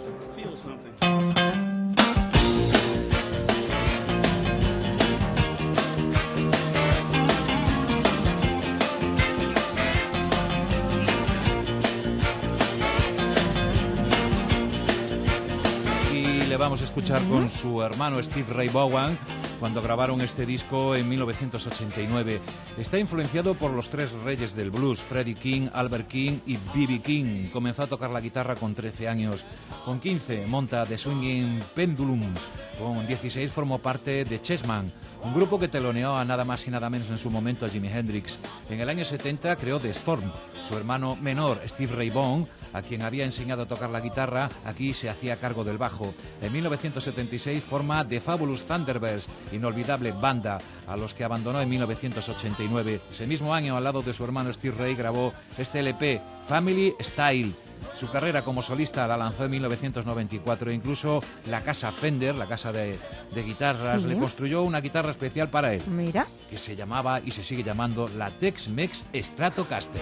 S10: Vamos a escuchar con su hermano Steve Ray Vaughan cuando grabaron este disco en 1989. Está influenciado por los tres reyes del blues, Freddie King, Albert King y B.B. King. Comenzó a tocar la guitarra con 13 años. Con 15 monta The Swinging Pendulums. Con 16 formó parte de Chessman, un grupo que teloneó a nada más y nada menos en su momento a Jimi Hendrix. En el año 70 creó The Storm. Su hermano menor, Steve Ray Vaughan, a quien había enseñado a tocar la guitarra, aquí se hacía cargo del bajo. En 1976 forma The Fabulous Thunderbirds, inolvidable banda, a los que abandonó en 1989. Ese mismo año, al lado de su hermano Steve Ray, grabó este LP, Family Style. Su carrera como solista la lanzó en 1994 e incluso la casa Fender, la casa de guitarras, le construyó una guitarra especial para él.
S2: Mira.
S10: Que se llamaba y se sigue llamando la Tex-Mex Stratocaster.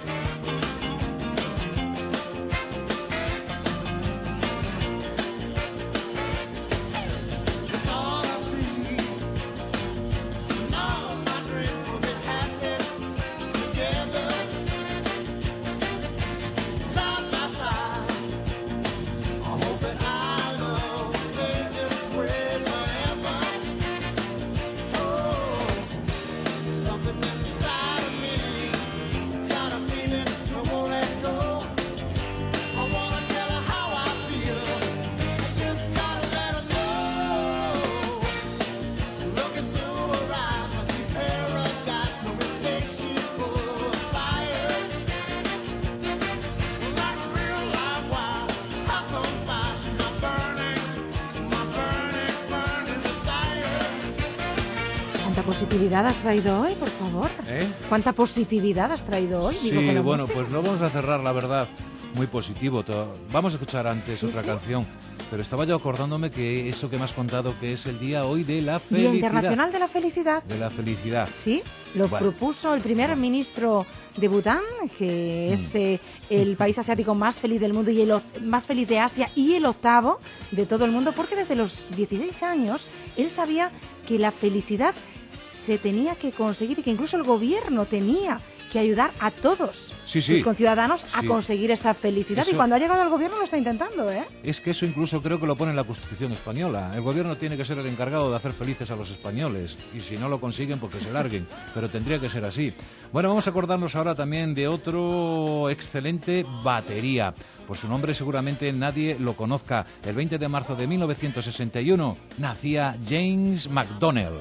S2: ¿Cuánta positividad has traído hoy, por favor? ¿Cuánta positividad has traído hoy?
S10: Sí, bueno, pues no vamos a cerrar, la verdad, muy positivo. Vamos a escuchar antes otra canción, pero estaba yo acordándome que eso que me has contado, que es el día hoy de la felicidad.
S2: Día Internacional de la Felicidad.
S10: De la felicidad.
S2: Sí, lo propuso el primer ministro de Bután, que es el país asiático más feliz del mundo y el más feliz de Asia y el octavo de todo el mundo, porque desde los 16 años él sabía que la felicidad se tenía que conseguir y que incluso el gobierno tenía que ayudar a todos sus conciudadanos a conseguir esa felicidad. Eso, y cuando ha llegado al gobierno lo está intentando, ¿eh?
S10: Es que eso incluso creo que lo pone en la Constitución española. El gobierno tiene que ser el encargado de hacer felices a los españoles. Y si no lo consiguen, pues que se larguen. Pero tendría que ser así. Bueno, vamos a acordarnos ahora también de otro excelente batería. Por su nombre seguramente nadie lo conozca. El 20 de marzo de 1961 nacía James McDonnell.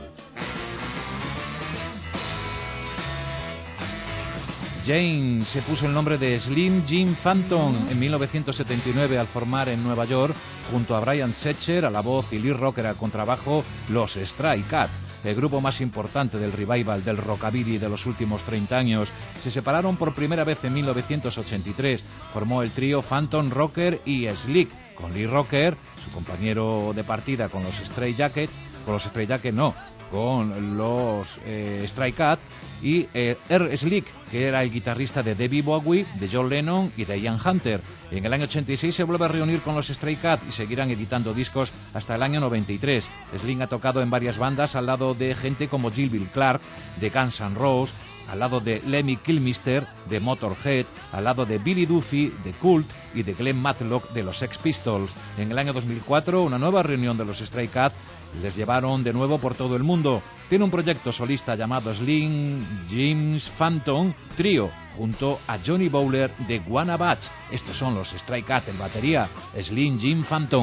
S10: James se puso el nombre de Slim Jim Phantom en 1979 al formar en Nueva York, junto a Brian Setzer a la voz y Lee Rocker al contrabajo, los Stray Cats, el grupo más importante del revival del rockabilly de los últimos 30 años. Se separaron por primera vez en 1983. Formó el trío Phantom, Rocker y Slick, con Lee Rocker, su compañero de partida con los Stray Jacket, con los Stray Cats, y Slick, que era el guitarrista de David Bowie, de John Lennon y de Ian Hunter. En el año 86 se vuelve a reunir con los Stray Cats y seguirán editando discos hasta el año 93. Slick ha tocado en varias bandas al lado de gente como Jill Bill Clark, de Guns N' Roses, al lado de Lemmy Kilmister, de Motorhead, al lado de Billy Duffy, de Cult, y de Glenn Matlock, de los Sex Pistols. En el año 2004, una nueva reunión de los Stray Cats les llevaron de nuevo por todo el mundo. Tiene un proyecto solista llamado Slim Jim's Phantom Trio, junto a Johnny Bowler de Guana Batch. Estos son los Stray Cats en batería, Slim Jim Phantom.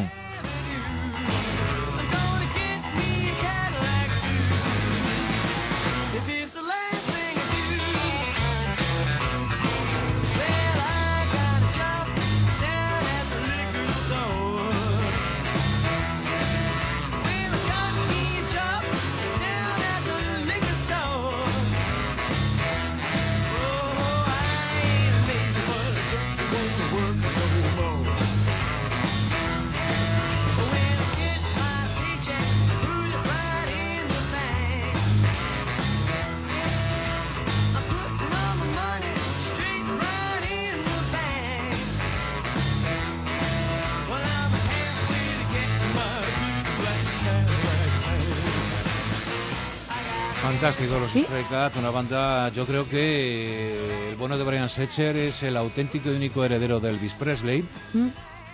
S10: Fantástico, los Stray Cats, una banda, yo creo que el bueno de Brian Setzer es el auténtico y único heredero de Elvis Presley.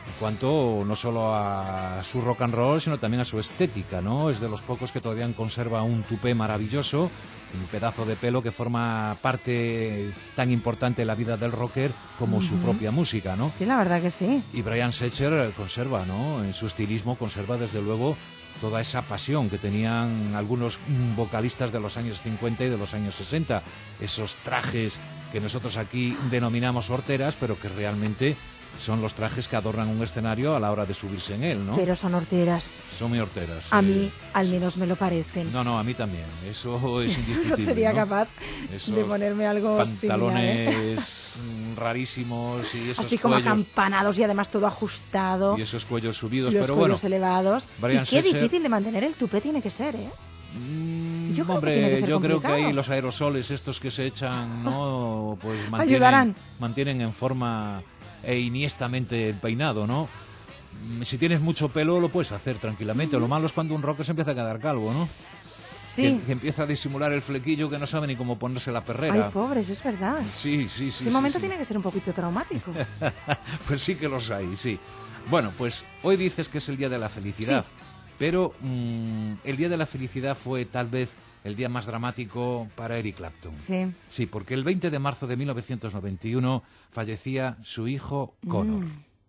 S10: en cuanto no solo a su rock and roll, sino también a su estética, ¿no? Es de los pocos que todavía conserva un tupé maravilloso, un pedazo de pelo que forma parte tan importante de la vida del rocker como su propia música, ¿no?
S2: Sí, la verdad que sí.
S10: Y Brian Setzer conserva, ¿no? En su estilismo conserva desde luego toda esa pasión que tenían algunos vocalistas de los años 50 y de los años 60. Esos trajes que nosotros aquí denominamos horteras, pero que realmente son los trajes que adornan un escenario a la hora de subirse en él, ¿no?
S2: Pero son horteras.
S10: Son muy horteras.
S2: A mí, al menos me lo parecen.
S10: No, a mí también. Eso es indiscutible.
S2: No sería capaz
S10: Esos
S2: de ponerme algo
S10: pantalones
S2: similar,
S10: rarísimos y esos
S2: así como
S10: cuellos,
S2: acampanados y además todo ajustado.
S10: y esos cuellos subidos,
S2: Los
S10: pero
S2: cuellos
S10: bueno.
S2: elevados.
S10: Brian
S2: Y qué
S10: Setzer,
S2: difícil de mantener el tupé tiene que ser, ¿eh? Yo creo que
S10: hombre,
S2: tiene que ser
S10: yo creo que
S2: complicado.
S10: ahí los aerosoles estos que se echan, ¿no? Pues
S2: Ayudarán.
S10: mantienen en forma iniestamente el peinado, ¿no? Si tienes mucho pelo lo puedes hacer tranquilamente. Lo malo es cuando un rocker se empieza a quedar calvo, ¿no?
S2: Sí.
S10: Que empieza a disimular el flequillo, que no sabe ni cómo ponerse la perrera.
S2: Ay, pobres, es verdad.
S10: Sí.
S2: Este momento tiene que ser un poquito traumático.
S10: Pues sí que los hay, sí. Bueno, pues hoy dices que es el Día de la Felicidad, pero el Día de la Felicidad fue tal vez el día más dramático para Eric Clapton.
S2: Sí.
S10: Sí, porque el 20 de marzo de 1991 fallecía su hijo Connor.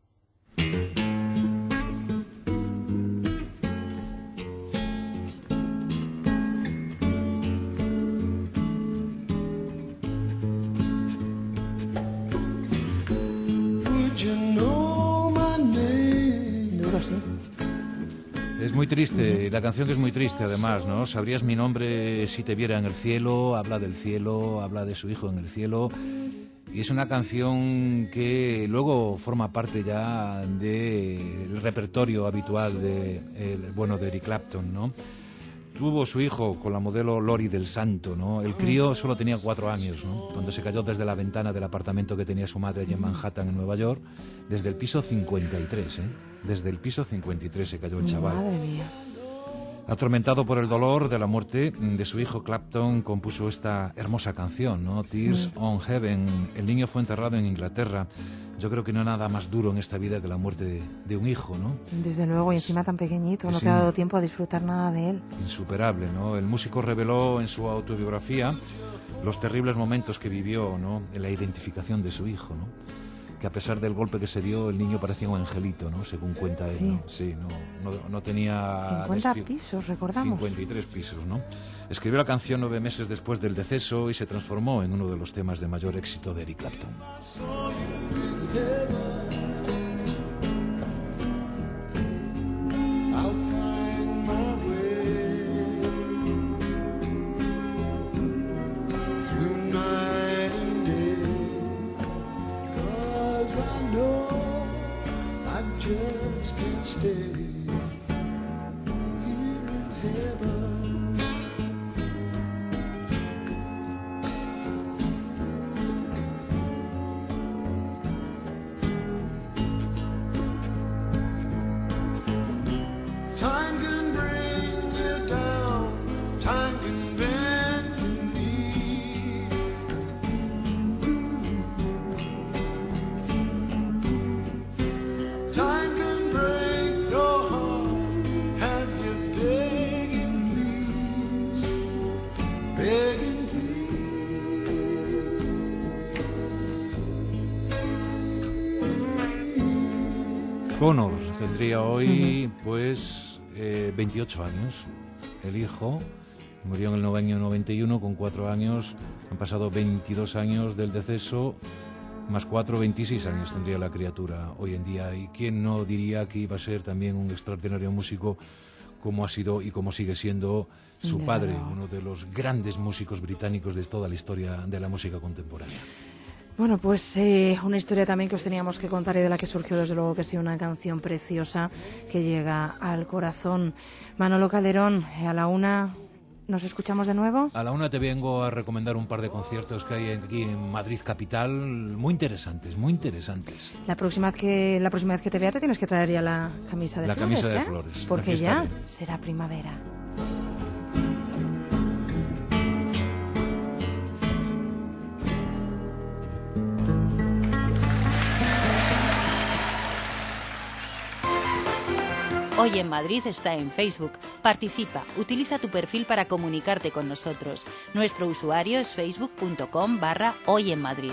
S2: Duro, sí.
S10: Es muy triste, la canción es muy triste además, ¿no? Sabrías mi nombre si te viera en el cielo, habla del cielo, habla de su hijo en el cielo. Y es una canción que luego forma parte ya del repertorio habitual de Eric Clapton, ¿no? Tuvo su hijo con la modelo Lori del Santo, ¿no? El crío solo tenía 4 años, ¿no? Cuando se cayó desde la ventana del apartamento que tenía su madre allí en Manhattan, en Nueva York, desde el piso 53, ¿eh? Desde el piso 53 se cayó el chaval.
S2: Madre mía.
S10: Atormentado por el dolor de la muerte de su hijo, Clapton compuso esta hermosa canción, ¿no? Tears on Heaven. El niño fue enterrado en Inglaterra. Yo creo que no hay nada más duro en esta vida que la muerte de un hijo, ¿no?
S2: Desde luego, y encima tan pequeñito, no te ha dado tiempo a disfrutar nada de él.
S10: Insuperable, ¿no? El músico reveló en su autobiografía los terribles momentos que vivió, ¿no? En la identificación de su hijo, ¿no? Que a pesar del golpe que se dio, el niño parecía un angelito, ¿no? Según cuenta él, ¿no? Sí, no tenía...
S2: 50 pisos, recordamos.
S10: 53 pisos, ¿no? Escribió la canción 9 meses después del deceso y se transformó en uno de los temas de mayor éxito de Eric Clapton. Connor tendría hoy, 28 años. El hijo murió en el año 91 con 4 años. Han pasado 22 años del deceso, más 4, 26 años tendría la criatura hoy en día. ¿Y quién no diría que iba a ser también un extraordinario músico como ha sido y como sigue siendo su padre, uno de los grandes músicos británicos de toda la historia de la música contemporánea?
S2: Bueno, pues una historia también que os teníamos que contar y de la que surgió desde luego que sí una canción preciosa que llega al corazón. Manolo Calderón, a la 1 nos escuchamos de nuevo.
S10: A la 1 te vengo a recomendar un par de conciertos que hay aquí en Madrid capital, muy interesantes, muy interesantes.
S2: La próxima vez que te vea te tienes que traer ya la camisa de flores.
S10: La camisa de flores.
S2: Porque ya será primavera.
S1: Hoy en Madrid está en Facebook. Participa, utiliza tu perfil para comunicarte con nosotros. Nuestro usuario es facebook.com/Hoy en Madrid.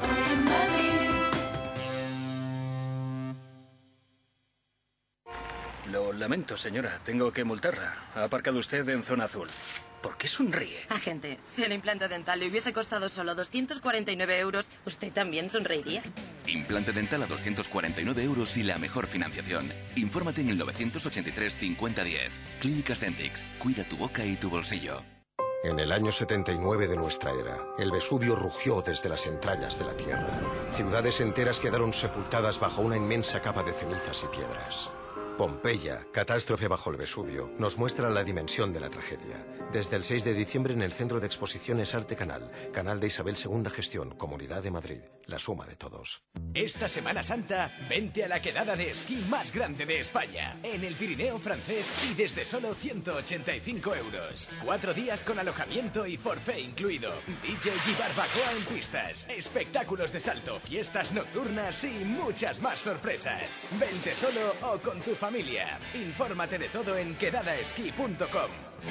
S11: Lo lamento, señora. Tengo que multarla. Ha aparcado usted en zona azul. ¿Por qué sonríe?
S12: Agente, si el implante dental le hubiese costado solo 249 euros, ¿usted también sonreiría?
S13: Implante dental a 249 euros y la mejor financiación. Infórmate en el 983 5010. Clínicas Dentix. Cuida tu boca y tu bolsillo.
S14: En el año 79 de nuestra era, el Vesubio rugió desde las entrañas de la Tierra. Ciudades enteras quedaron sepultadas bajo una inmensa capa de cenizas y piedras. Pompeya, catástrofe bajo el Vesubio, nos muestra la dimensión de la tragedia. Desde el 6 de diciembre en el Centro de Exposiciones Arte Canal, Canal de Isabel II Gestión, Comunidad de Madrid, la suma de todos.
S7: Esta Semana Santa, vente a la quedada de esquí más grande de España, en el Pirineo francés y desde solo 185 euros. 4 días con alojamiento y forfait incluido. DJ y barbacoa en pistas, espectáculos de salto, fiestas nocturnas y muchas más sorpresas. Vente solo o con tu familia. Infórmate de todo en quedadaesquí.com.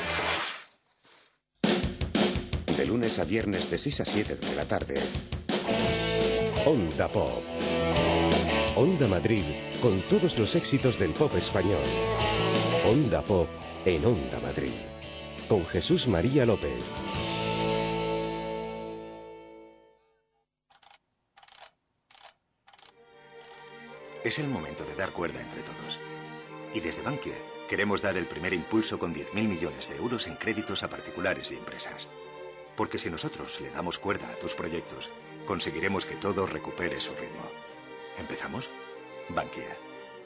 S15: De lunes a viernes de 6 a 7 de la tarde. Onda Pop. Onda Madrid con todos los éxitos del pop español. Onda Pop en Onda Madrid. Con Jesús María López.
S9: Es el momento de dar cuerda entre todos. Y desde Bankia queremos dar el primer impulso con 10.000 millones de euros en créditos a particulares y empresas. Porque si nosotros le damos cuerda a tus proyectos, conseguiremos que todo recupere su ritmo. ¿Empezamos? Bankia.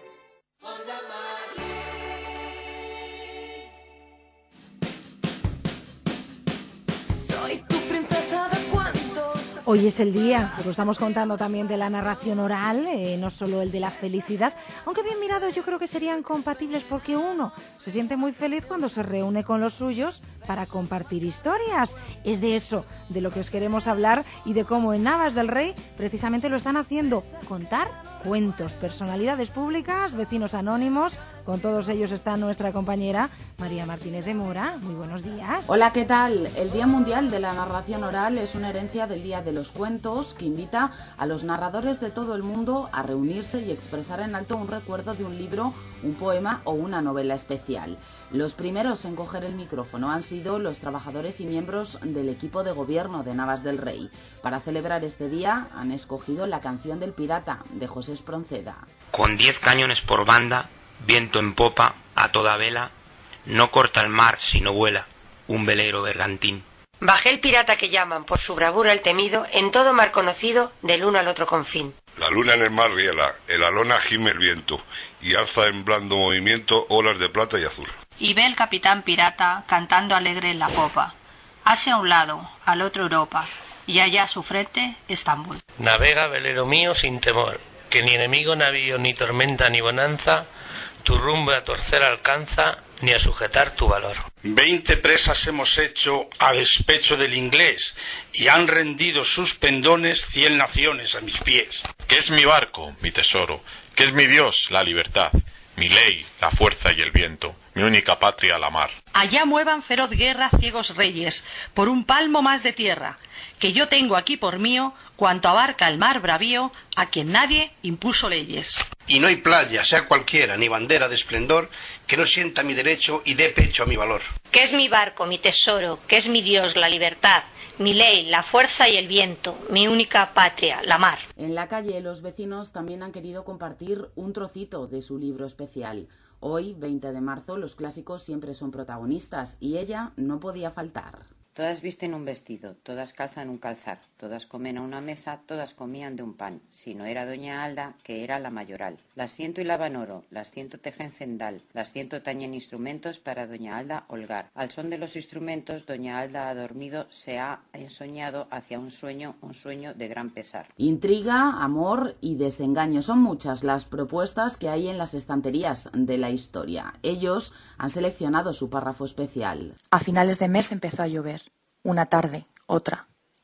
S12: Soy tu princesa de cuentos.
S2: Hoy es el día, lo estamos contando también de la narración oral, no solo el de la felicidad, aunque bien mirado yo creo que serían compatibles porque uno se siente muy feliz cuando se reúne con los suyos para compartir historias. Es de eso, de lo que os queremos hablar y de cómo en Navas del Rey precisamente lo están haciendo, contar cuentos, personalidades públicas, vecinos anónimos. Con todos ellos está nuestra compañera María Martínez de Mora. Muy buenos días.
S16: Hola, ¿qué tal? El Día Mundial de la Narración Oral es una herencia del Día de los Cuentos que invita a los narradores de todo el mundo a reunirse y expresar en alto un recuerdo de un libro, un poema o una novela especial. Los primeros en coger el micrófono han sido los trabajadores y miembros del equipo de gobierno de Navas del Rey. Para celebrar este día han escogido la canción del pirata de José Espronceda.
S17: Con 10 cañones por banda, viento en popa, a toda vela, no corta el mar sino vuela, un velero bergantín.
S18: Bajé el pirata que llaman por su bravura el temido, en todo mar conocido, del uno al otro confín.
S19: La luna en el mar riela, en la lona gime el viento, y alza en blando movimiento olas de plata y azul.
S20: Y ve el capitán pirata cantando alegre en la popa, hacia un lado, al otro Europa, y allá a su frente Estambul.
S21: Navega, velero mío, sin temor, que ni enemigo navío, ni tormenta, ni bonanza, tu rumbo a torcer alcanza, ni a sujetar tu valor.
S22: 20 presas hemos hecho a despecho del inglés, y han rendido sus pendones 100 naciones a mis pies.
S23: ¿Qué es mi barco, mi tesoro? ¿Qué es mi Dios, la libertad? Mi ley, la fuerza y el viento, mi única patria, la mar.
S24: Allá muevan feroz guerra ciegos reyes, por un palmo más de tierra, que yo tengo aquí por mío, cuanto abarca el mar bravío, a quien nadie impuso leyes.
S22: Y no hay playa, sea cualquiera, ni bandera de esplendor, que no sienta mi derecho y dé pecho a mi valor.
S18: ¿Qué es mi barco, mi tesoro? ¿Qué es mi Dios, la libertad? Mi ley, la fuerza y el viento, mi única patria, la mar.
S16: En la calle, los vecinos también han querido compartir un trocito de su libro especial. Hoy, 20 de marzo, los clásicos siempre son protagonistas y ella no podía faltar.
S25: Todas visten un vestido, todas calzan un calzar, todas comen a una mesa, todas comían de un pan. Si no era doña Alda, que era la mayoral. Las 100 hilaban oro, las 100 tejen cendal, las 100 tañen instrumentos para doña Alda holgar. Al son de los instrumentos, doña Alda ha dormido, se ha ensoñado hacia un sueño de gran pesar.
S16: Intriga, amor y desengaño son muchas las propuestas que hay en las estanterías de la historia. Ellos han seleccionado su párrafo especial.
S26: A finales de mes empezó a llover. Una tarde, otra.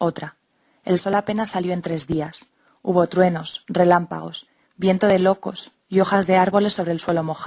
S26: El sol apenas salió en 3 días. Hubo truenos, relámpagos, viento de locos y hojas de árboles sobre el suelo mojado.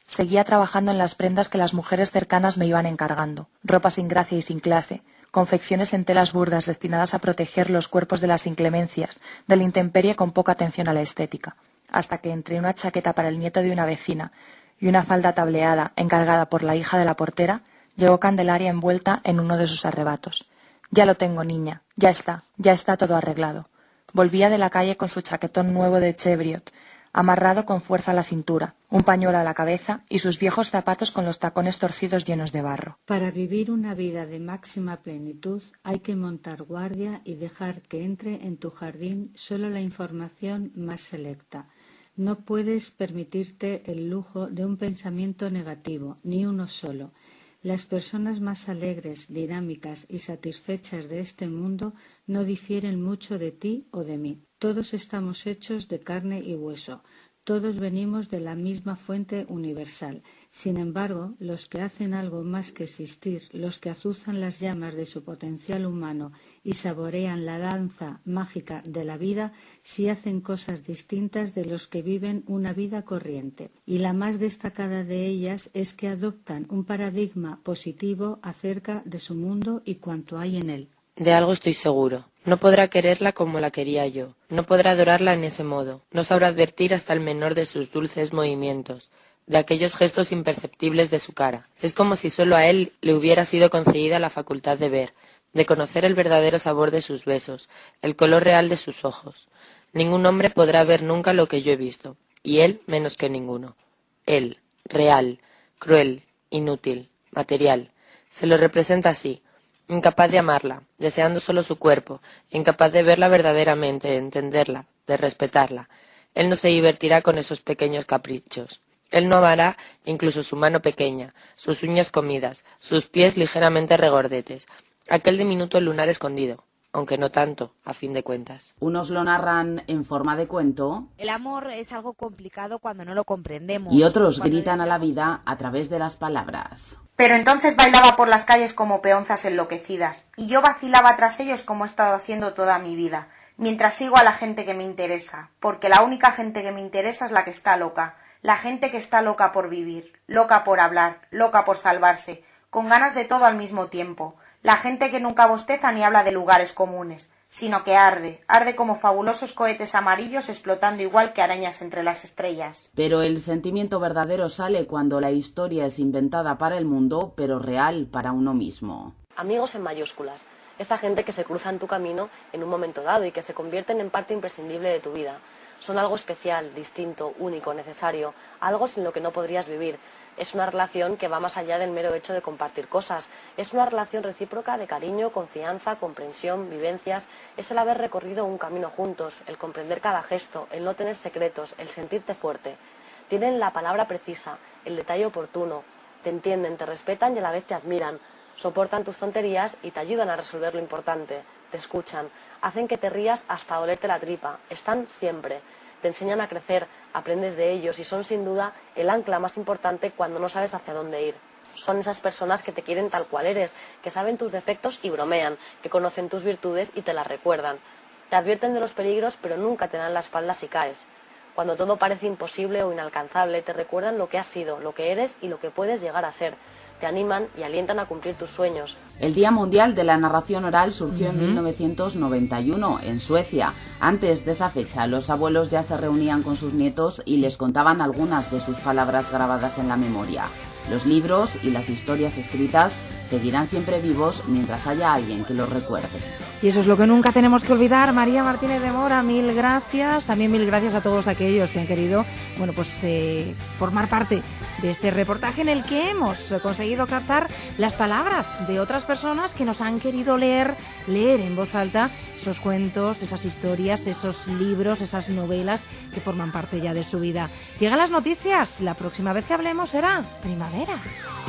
S26: Seguía trabajando en las prendas que las mujeres cercanas me iban encargando, ropa sin gracia y sin clase, confecciones en telas burdas destinadas a proteger los cuerpos de las inclemencias, de la intemperie con poca atención a la estética, hasta que entre una chaqueta para el nieto de una vecina y una falda tableada encargada por la hija de la portera, llegó Candelaria envuelta en uno de sus arrebatos. «Ya lo tengo, niña, ya está todo arreglado». Volvía de la calle con su chaquetón nuevo de Cheviot, amarrado con fuerza a la cintura, un pañuelo a la cabeza y sus viejos zapatos con los tacones torcidos llenos de barro.
S3: Para vivir una vida de máxima plenitud hay que montar guardia y dejar que entre en tu jardín solo la información más selecta. No puedes permitirte el lujo de un pensamiento negativo, ni uno solo. Las personas más alegres, dinámicas y satisfechas de este mundo no difieren mucho de ti o de mí. Todos estamos hechos de carne y hueso. Todos venimos de la misma fuente universal. Sin embargo, los que hacen algo más que existir, los que azuzan las llamas de su potencial humano y saborean la danza mágica de la vida, sí hacen cosas distintas de los que viven una vida corriente. Y la más destacada de ellas es que adoptan un paradigma positivo acerca de su mundo y cuanto hay en él.
S4: De algo estoy seguro. No podrá quererla como la quería yo. No podrá adorarla en ese modo. No sabrá advertir hasta el menor de sus dulces movimientos, de aquellos gestos imperceptibles de su cara. Es como si solo a él le hubiera sido concedida la facultad de ver, de conocer el verdadero sabor de sus besos, el color real de sus ojos. Ningún hombre podrá ver nunca lo que yo he visto, y él menos que ninguno. Él, real, cruel, inútil, material, se lo representa así, incapaz de amarla, deseando solo su cuerpo, incapaz de verla verdaderamente, de entenderla, de respetarla. Él no se divertirá con esos pequeños caprichos. Él no amará incluso su mano pequeña, sus uñas comidas, sus pies ligeramente regordetes, aquel diminuto lunar escondido, aunque no tanto, a fin de cuentas.
S16: Unos lo narran en forma de cuento.
S2: El amor es algo complicado cuando no lo comprendemos.
S16: Y otros gritan a la vida a través de las palabras.
S5: Pero entonces bailaba por las calles como peonzas enloquecidas, y yo vacilaba tras ellos como he estado haciendo toda mi vida, mientras sigo a la gente que me interesa, porque la única gente que me interesa es la que está loca, la gente que está loca por vivir, loca por hablar, loca por salvarse, con ganas de todo al mismo tiempo, la gente que nunca bosteza ni habla de lugares comunes, sino que arde como fabulosos cohetes amarillos explotando igual que arañas entre las estrellas.
S16: Pero el sentimiento verdadero sale cuando la historia es inventada para el mundo, pero real para uno mismo.
S6: Amigos en mayúsculas, esa gente que se cruza en tu camino en un momento dado y que se convierten en parte imprescindible de tu vida. Son algo especial, distinto, único, necesario, algo sin lo que no podrías vivir. Es una relación que va más allá del mero hecho de compartir cosas. Es una relación recíproca de cariño, confianza, comprensión, vivencias. Es el haber recorrido un camino juntos, el comprender cada gesto, el no tener secretos, el sentirte fuerte. Tienen la palabra precisa, el detalle oportuno. Te entienden, te respetan y a la vez te admiran. Soportan tus tonterías y te ayudan a resolver lo importante. Te escuchan, hacen que te rías hasta dolerte la tripa. Están siempre. Te enseñan a crecer, aprendes de ellos y son sin duda el ancla más importante cuando no sabes hacia dónde ir. Son esas personas que te quieren tal cual eres, que saben tus defectos y bromean, que conocen tus virtudes y te las recuerdan. Te advierten de los peligros pero nunca te dan la espalda si caes. Cuando todo parece imposible o inalcanzable, te recuerdan lo que has sido, lo que eres y lo que puedes llegar a ser. Te animan y alientan a cumplir tus sueños.
S16: El Día Mundial de la Narración Oral surgió en 1991 en Suecia. Antes de esa fecha, los abuelos ya se reunían con sus nietos y les contaban algunas de sus palabras grabadas en la memoria. Los libros y las historias escritas seguirán siempre vivos mientras haya alguien que los recuerde.
S2: Y eso es lo que nunca tenemos que olvidar. María Martínez de Mora, mil gracias. También mil gracias a todos aquellos que han querido, formar parte de este reportaje en el que hemos conseguido captar las palabras de otras personas que nos han querido leer en voz alta esos cuentos, esas historias, esos libros, esas novelas que forman parte ya de su vida. Llegan las noticias. La próxima vez que hablemos será primavera.